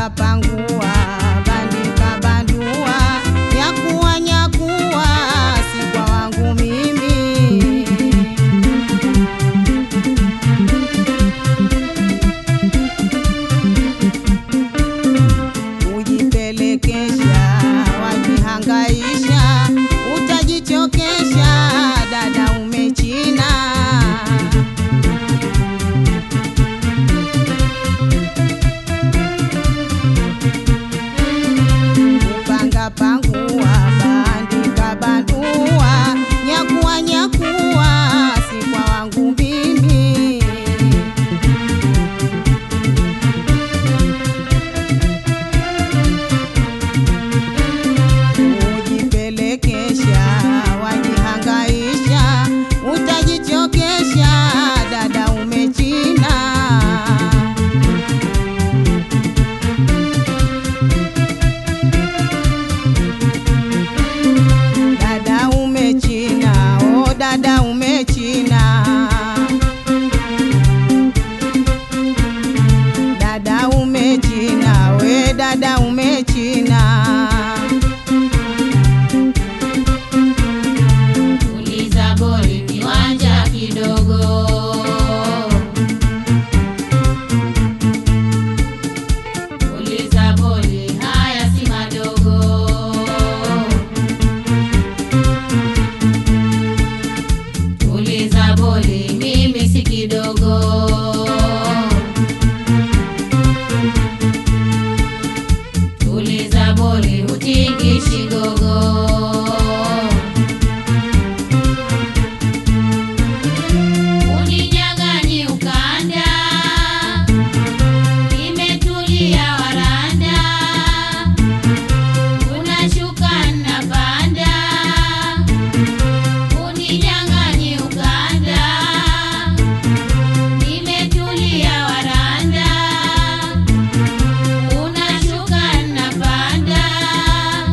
pangua, bandika bandua, nyakuwa nyakuwa, si kwa wangu mimi. Ujipelekesha, wajihangaisha, utajichokesha, dada umechina. Upanga pangua, bandika bandua, nyakuwa nyakuwa, si kwa wangu mimi. Ujipelekesha, wajihangaisha, utajichokesha, dada umechina. Dada umechina, oh dada umechina. Dada umechina, we dada umechina. Uliza boli kiwanja kidogo. Uliza boli haya si madogo. Uliza boli mimi si kidogo. Uliza boli hutingishi gogo. Uninyang'anyi ukanda, nimetulia waranda. Unashuka napanda, uninyang'anyi ukanda, nimetulia waranda. Unashuka napanda,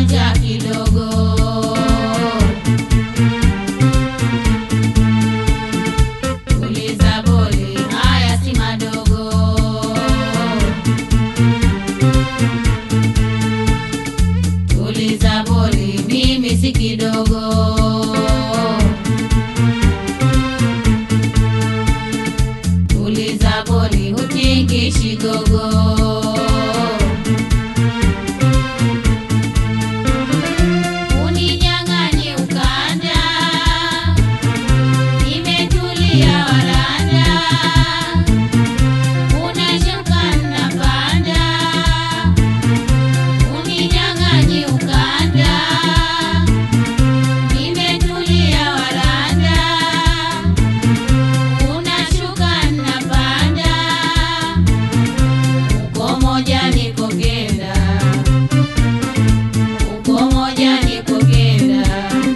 kiwanja kidogo. Tuliza boli, haya si madogo. Tuliza boli, mimi si kidogo. Tuliza boli, hutingishi gogo. Uninyang'anye ukanda, nimetulia waranda. Unashuka napanda, uninyang'anye ukanda, nimetulia waranda. Unashuka napanda, uko moja niko kenda, uko moja niko kenda.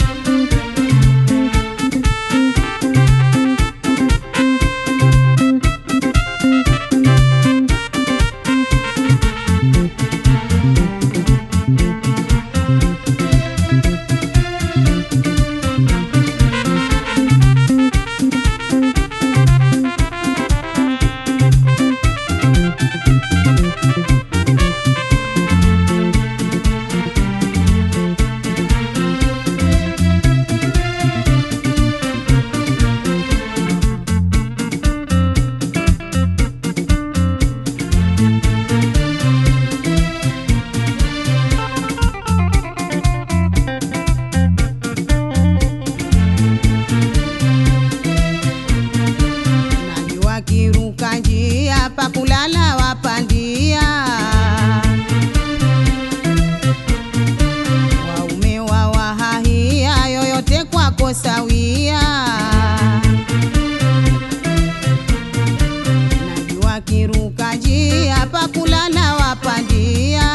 Najua kiruka njia pa kulala wapandia, waume wa wahahia yoyote kwako sawia. Najua kiruka njia pa kulala wapandia,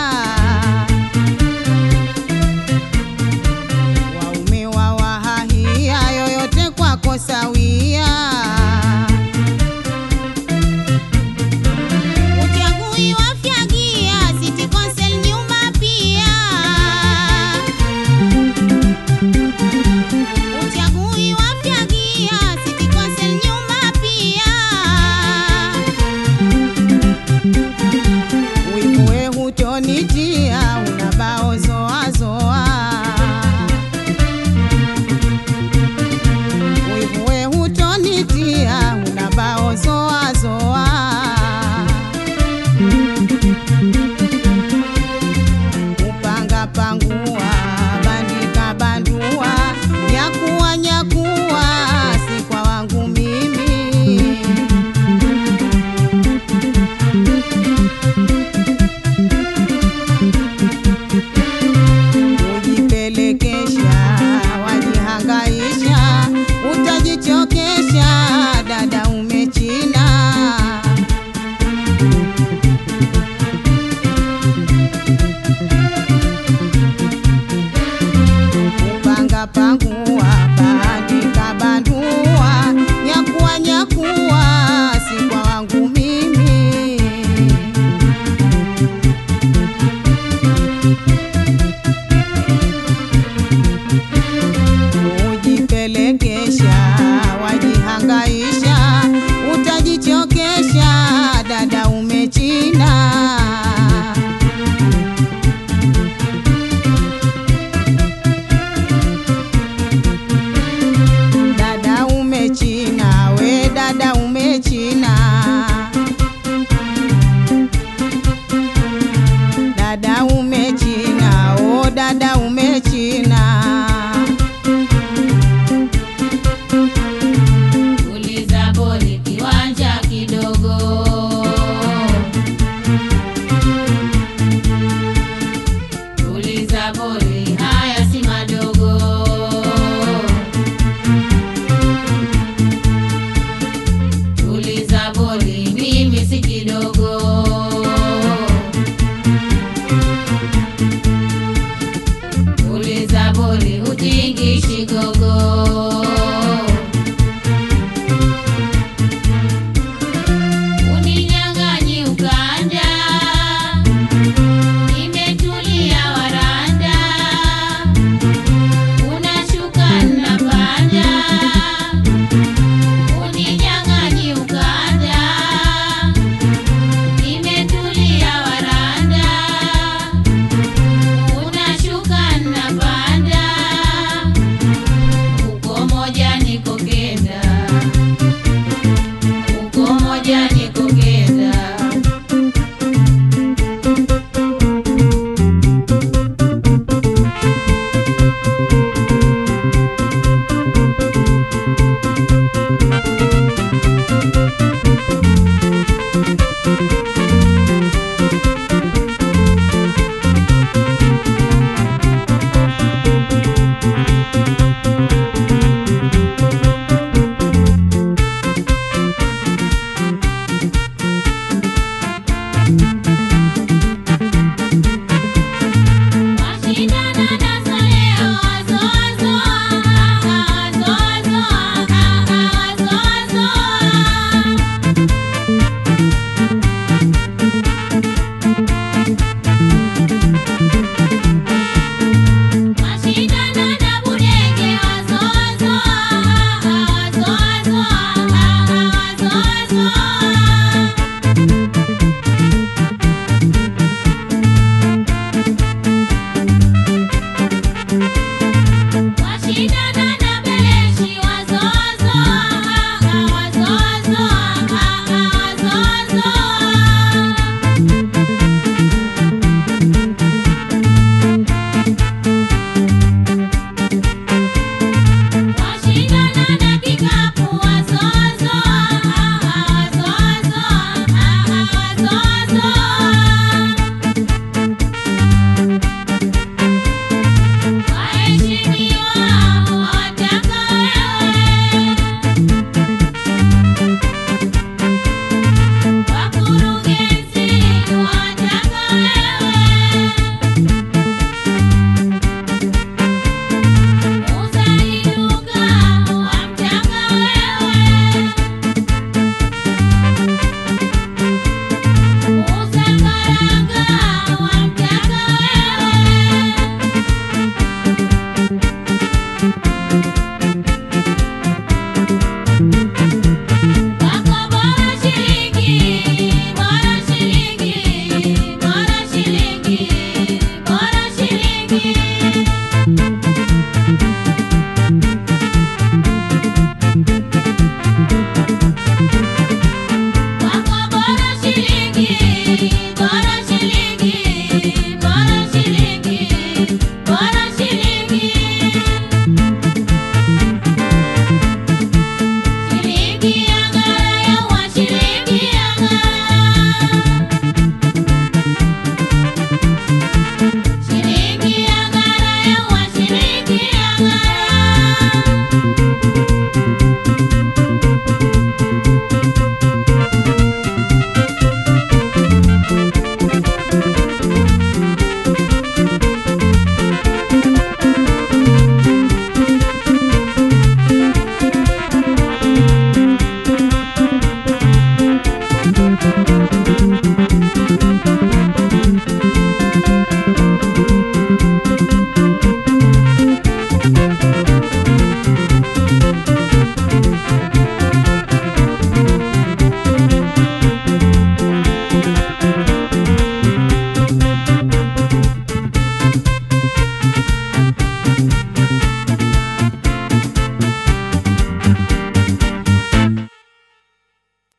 waume wa wahahia yoyote kwako sawia. Uchagui wafyagia City Council nyuma pia, uchagui wafyagia City Council nyuma pia. Wivuwe hutonitia unabao zoa zoa, wivuwe hutonitia unabao zoa zoa. Kupanga pangua, bandika bandua, nyakuwa nyakuwa, si kwa wangu mimi. Ujipelekesha, wajihangaisha, utajichokesha, dada umechina. Kupanga pangua, bandika bandua, nyakuwa nyakuwa, si kwa wangu mimi. Ujipelekesha, wajihangaisha, utajichokesha, dada umechina. Dada umechina, we dada umechina. Dada umechina, oh dada umechina. Tuliza boli, kiwanja kidogo. Tuliza boli, haya si madogo. Tuliza boli, mimi si kidogo. Tuliza boli, hutingishi gogo. Uninyang'anye ukanda, nimetulia waranda. shindana na